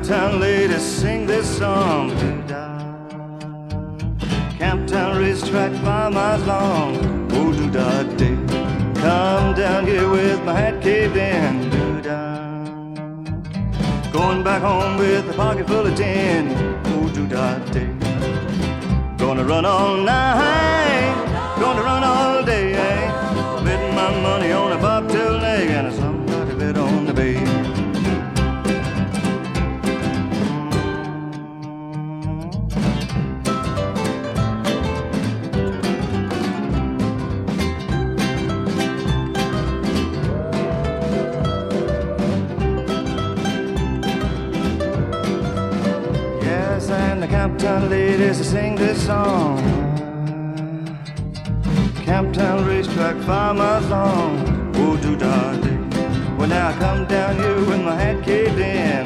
Camptown ladies sing this song. Doo-dah. Camptown racetrack 5 miles long. Oh, doo-dah day. Come down here with my hat caved in. Doo-dah. Going back home with a pocket full of tin. Oh, doo-dah day. Gonna run all night. Gonna run all day. Betting my money on a bobtail leg and a somebody bet on the bay. And the Camptown ladies sing this song. Camptown racetrack 5 miles long. Oh, doo-dah day. Well, now I come down here with my hat caved in.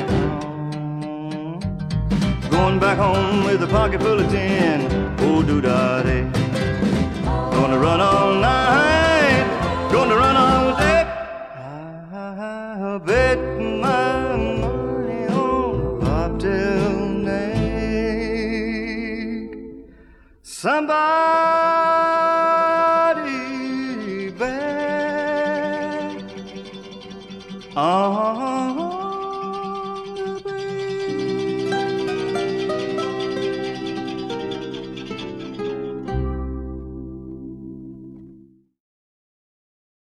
Going back home with a pocket full of tin. Oh, doo-dah day. Gonna run all night. Gonna run all day. I bet my money on a bobtail. Somebody bet on